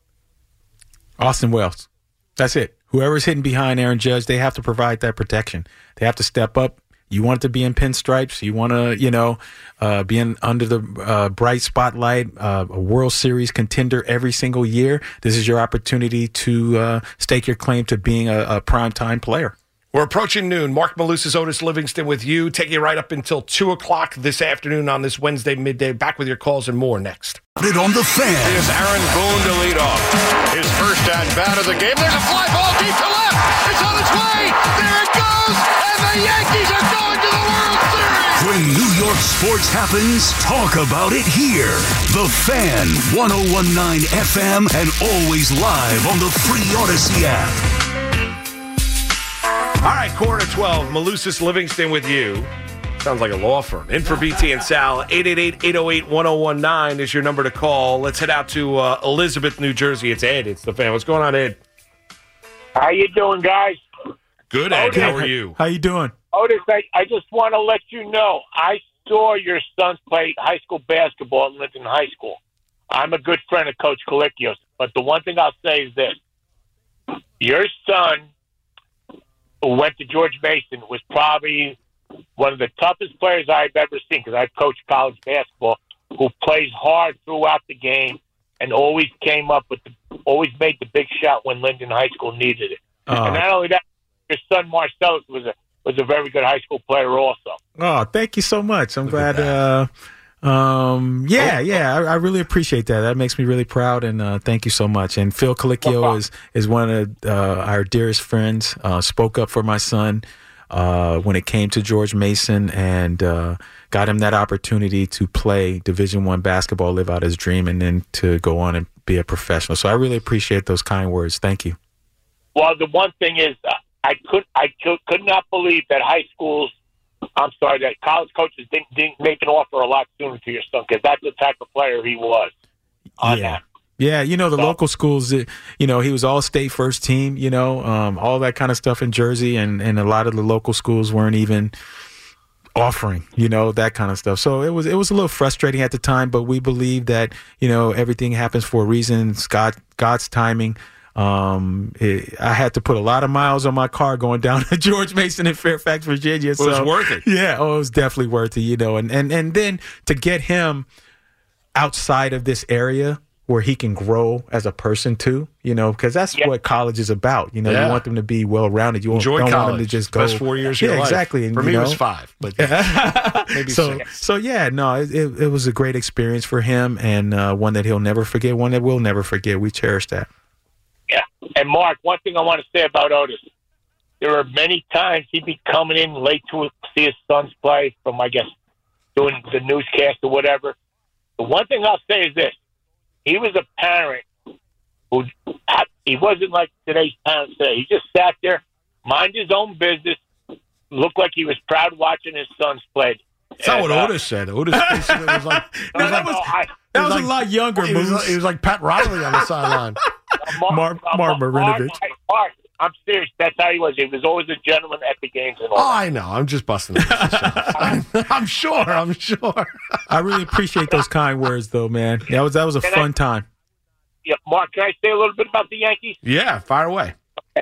Austin Wells. That's it. Whoever's hitting behind Aaron Judge, they have to provide that protection. They have to step up. You want it to be in pinstripes. You want to, you know, uh, be in under the uh, bright spotlight, uh, a World Series contender every single year. This is your opportunity to uh, stake your claim to being a, a primetime player. We're approaching noon. Mark Malusis, Otis Livingston with you. Take you right up until two o'clock this afternoon on this Wednesday midday. Back with your calls and more next. It on the Fan. Here's Aaron Boone to lead off. His first at bat of the game. There's a fly ball deep to left. It's on its way. There it goes. And the Yankees are going to the World Series. When New York sports happens, talk about it here. The Fan, one oh one point nine F M, and always live on the free Odyssey app. All right, quarter to twelve. Malusis Livingston with you. Sounds like a law firm. In for B T and Sal. eight eight eight, eight oh eight, one oh one nine is your number to call. Let's head out to uh, Elizabeth, New Jersey. It's Ed. It's the Fan. What's going on, Ed? How you doing, guys? Good, Ed. Okay. How are you? How you doing? Otis, I, I just want to let you know, I saw your sons play high school basketball at Linton High School. I'm a good friend of Coach Colicchios, but the one thing I'll say is this. Your son, who went to George Mason, was probably one of the toughest players I've ever seen, because I've coached college basketball, who plays hard throughout the game and always came up with, the, always made the big shot when Linden High School needed it. Oh. And not only that, your son Marcellus was a was a very good high school player also. Oh, thank you so much. I'm glad. Uh, um, yeah, yeah, I, I really appreciate that. That makes me really proud, and uh, thank you so much. And Phil Colicchio is is one of uh, our dearest friends. Uh, spoke up for my son uh, when it came to George Mason, and uh, got him that opportunity to play Division One basketball, live out his dream, and then to go on and be a professional. So I really appreciate those kind words. Thank you. Well, the one thing is, uh, I could I could, could not believe that high schools, I'm sorry, that college coaches didn't, didn't make an offer a lot sooner to your son, because that's the type of player he was. On yeah. that. Yeah, you know, the So- local schools, you know, he was all state first team, you know, um, all that kind of stuff in Jersey, and, and a lot of the local schools weren't even offering, you know, that kind of stuff. So it was it was a little frustrating at the time, but we believe that, you know, everything happens for a reason. It's God, God's timing. Um, it, I had to put a lot of miles on my car going down to George Mason in Fairfax, Virginia. So, it was worth it. Yeah, oh, it was definitely worth it, you know. And, and, and then to get him outside of this area where he can grow as a person too, you know, because that's yeah. what college is about. You know, yeah. you want them to be well-rounded. You Enjoy don't college. want them to just go. Best four years of yeah, your life. exactly. And, For me, know, it was five, but yeah. maybe so, six. So, yeah, no, it, it, it was a great experience for him and uh, one that he'll never forget, one that we'll never forget. We cherish that. Yeah. And, Mark, one thing I want to say about Otis, there are many times he'd be coming in late to see his sons play from, I guess, doing the newscast or whatever. The one thing I'll say is this. He was a parent who he wasn't like today's parents today. He just sat there, mind his own business, looked like he was proud watching his sons play. That's not what uh, Otis said. Otis basically was like, no, was that like, was, I, that was like, a lot younger. He was, he was like Pat Riley on the sideline. Mark, Mark, uh, Mark Marinovich. Mark, Mark, I'm serious. That's how he was. He was always a gentleman at the games and all Oh, that. I know. I'm just busting his I'm, I'm sure. I'm sure. I really appreciate those kind words, though, man. That was that was a Can fun I, time. Yeah, Mark, can I say a little bit about the Yankees? Yeah, fire away. Okay.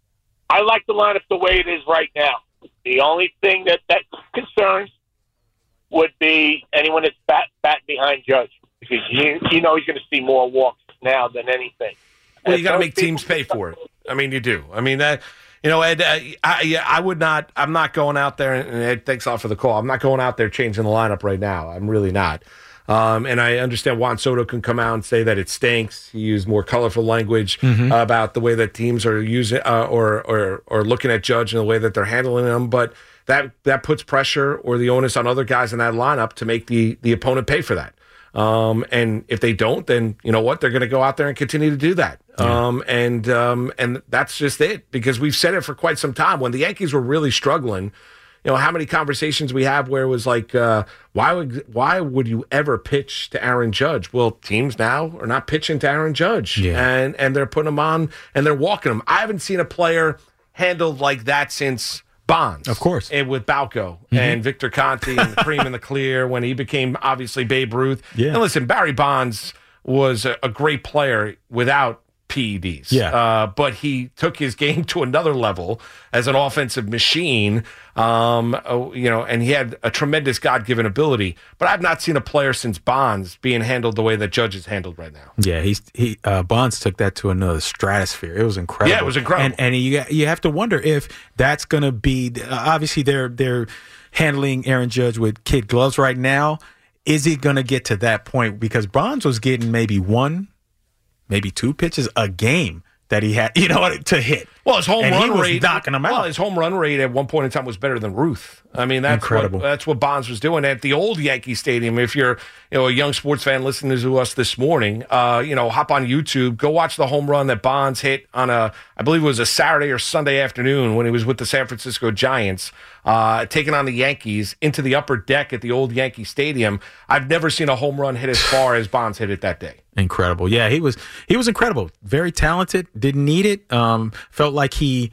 I like the lineup the way it is right now. The only thing that, that concerns would be anyone that's bat, bat behind Judge. Because you, you know he's going to see more walks now than anything. Well, you got to make teams pay for it. I mean, you do. I mean, that. You know, Ed, uh, I, yeah, I would not. I'm not going out there. And Ed, thanks a lot for the call. I'm not going out there changing the lineup right now. I'm really not. Um, and I understand Juan Soto can come out and say that it stinks. He used more colorful language mm-hmm. uh, about the way that teams are using uh, or, or or looking at Judge and the way that they're handling him. But that that puts pressure or the onus on other guys in that lineup to make the the opponent pay for that. Um, and if they don't, then you know what? They're going to go out there and continue to do that. Yeah. Um, and um, and that's just it, because we've said it for quite some time. When the Yankees were really struggling, you know, how many conversations we have where it was like, uh, why would why would you ever pitch to Aaron Judge? Well, teams now are not pitching to Aaron Judge, yeah. and and they're putting him on and they're walking him. I haven't seen a player handled like that since Bonds, of course, and with Balco mm-hmm. and Victor Conte and the cream in the clear when he became obviously Babe Ruth. Yeah. And listen, Barry Bonds was a, a great player without P E Ds. Yeah. Uh, but he took his game to another level as an offensive machine. Um, you know, and he had a tremendous God-given ability. But I've not seen a player since Bonds being handled the way that Judge is handled right now. Yeah, he's he uh, Bonds took that to another stratosphere. It was incredible. Yeah, it was incredible. And, and you you have to wonder if that's going to be uh, obviously they're they're handling Aaron Judge with kid gloves right now. Is he going to get to that point? Because Bonds was getting maybe one, maybe two pitches a game that he had, you know, to hit. Well, his home and run he was rate, knocking him out. Well, his home run rate at one point in time was better than Ruth. I mean, that's incredible. What, that's what Bonds was doing at the old Yankee Stadium. If you're, you know, a young sports fan listening to us this morning, uh, you know, hop on YouTube, go watch the home run that Bonds hit on a, I believe it was a Saturday or Sunday afternoon when he was with the San Francisco Giants, uh, taking on the Yankees into the upper deck at the old Yankee Stadium. I've never seen a home run hit as far as Bonds hit it that day. Incredible. Yeah, he was he was incredible. Very talented. Didn't need it. Um, felt like he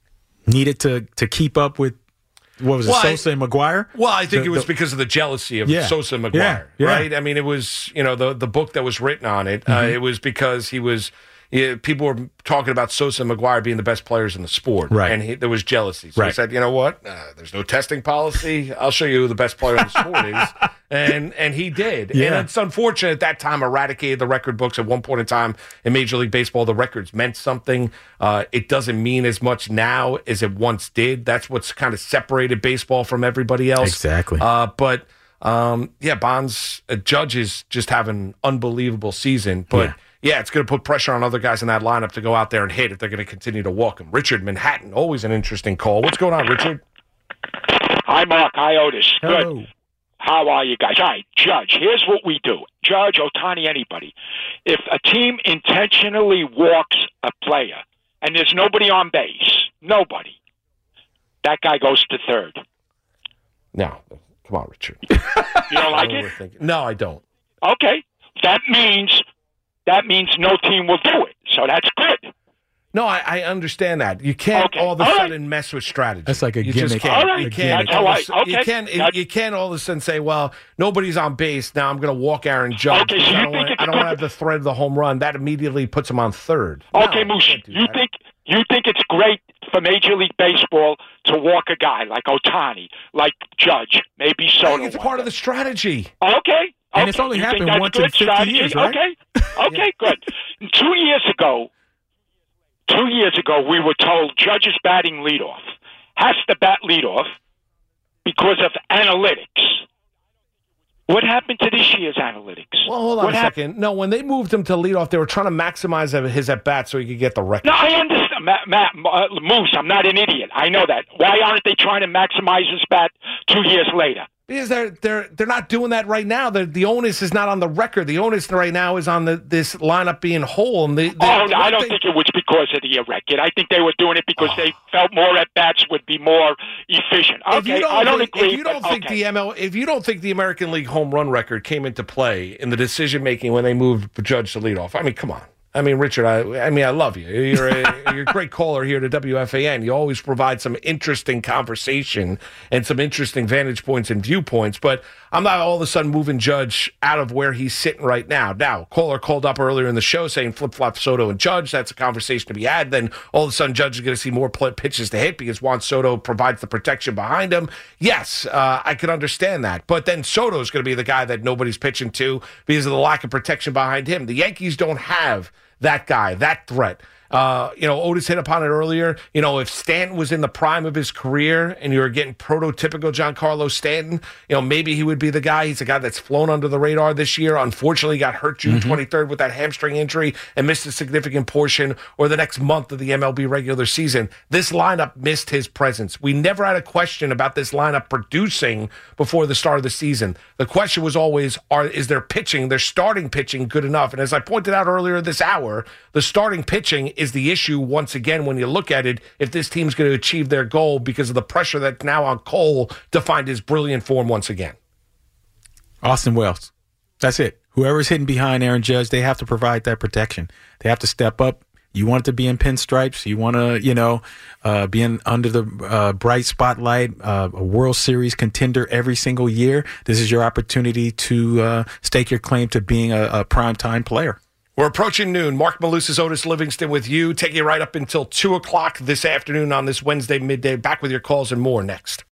needed to to keep up with, what was it, well, Sosa I, and McGuire? Well, I think the, it was the, because of the jealousy of yeah, Sosa and McGuire, yeah, yeah. right? I mean, it was, you know, the, the book that was written on it, mm-hmm. uh, it was because he was, yeah, people were talking about Sosa and McGuire being the best players in the sport, right. and he, there was jealousy. So right. he said, you know what, uh, there's no testing policy. I'll show you who the best player in the sport is. And and he did. Yeah. And it's unfortunate at that time eradicated the record books. At one point in time in Major League Baseball, the records meant something. Uh, it doesn't mean as much now as it once did. That's what's kind of separated baseball from everybody else. Exactly. Uh, but, um, yeah, Bonds, uh, Judge is just having an unbelievable season. But, yeah, yeah it's going to put pressure on other guys in that lineup to go out there and hit if they're going to continue to walk him. Richard, Manhattan, always an interesting call. What's going on, Richard? Hi, Mark. Hi, Otis. Hello. Good. How are you guys? All right, Judge, here's what we do. Judge, Ohtani, anybody. If a team intentionally walks a player and there's nobody on base, nobody, that guy goes to third. No. Come on, Richard. You don't like it? No, I don't. Okay. That means that means no team will do it. So that's good. No, I, I understand that. You can't Okay. all of a All sudden right. mess with strategy. That's like a you gimmick. Just can't. All right. You can't. That's all all of a right. sudden- You Okay. can't. That's- You can't all of a sudden say, "Well, nobody's on base. Now I'm going to walk Aaron Judge." Okay, so I you don't think want. it's I don't want to good- have the thread of the home run. That immediately puts him on third. Okay, No, Moose, can't do you that. think you think it's great for Major League Baseball to walk a guy like Otani, like Judge, maybe I Soto? think it's part of the strategy. Okay. And okay. it's only You think happened that's once good in fifty strategy? years, right? Okay. Okay, good. Two years ago, two years ago, we were told Judge is batting leadoff, has to bat leadoff because of analytics. What happened to this year's analytics? Well, hold on what a happened? second. No, when they moved him to leadoff, they were trying to maximize his at bat so he could get the record. No, I understand, Matt, Matt uh, Moose. I'm not an idiot. I know that. Why aren't they trying to maximize his bat two years later? Because they're they're they're not doing that right now. The the onus is not on the record. The onus right now is on the this lineup being whole. And the, the, Oh, the I one don't thing- think it was because of the record. I think they were doing it because they felt more at bats would be more efficient. If Okay, you don't I don't think, agree. If you don't but, think okay. the M L, if you don't think the American League home run record came into play in the decision making when they moved Judge to leadoff, I mean, come on. I mean, Richard, I, I mean, I love you. You're a, you're a great caller here to W F A N. You always provide some interesting conversation and some interesting vantage points and viewpoints, but I'm not all of a sudden moving Judge out of where he's sitting right now. Now, caller called up earlier in the show saying flip-flop Soto and Judge. That's a conversation to be had. Then all of a sudden, Judge is going to see more pl- pitches to hit because Juan Soto provides the protection behind him. Yes, uh, I could understand that. But then Soto is going to be the guy that nobody's pitching to because of the lack of protection behind him. The Yankees don't have that guy, that threat. Uh, you know, Otis hit upon it earlier. You know, if Stanton was in the prime of his career and you were getting prototypical Giancarlo Stanton, you know, maybe he would be the guy. He's a guy that's flown under the radar this year. Unfortunately, he got hurt June twenty-third with that hamstring injury and missed a significant portion or the next month of the M L B regular season. This lineup missed his presence. We never had a question about this lineup producing before the start of the season. The question was always, are is their pitching, their starting pitching good enough? And as I pointed out earlier this hour, the starting pitching is the issue once again when you look at it, if this team's going to achieve their goal because of the pressure that's now on Cole to find his brilliant form once again. Austin Wells. That's it. Whoever's hitting behind Aaron Judge, they have to provide that protection. They have to step up. You want it to be in pinstripes. You want to, you know, uh, be in, under the uh, bright spotlight, uh, a World Series contender every single year. This is your opportunity to uh, stake your claim to being a, a primetime player. We're approaching noon. Mark Malusis, Otis Livingston with you. Take you right up until two o'clock this afternoon on this Wednesday midday. Back with your calls and more next.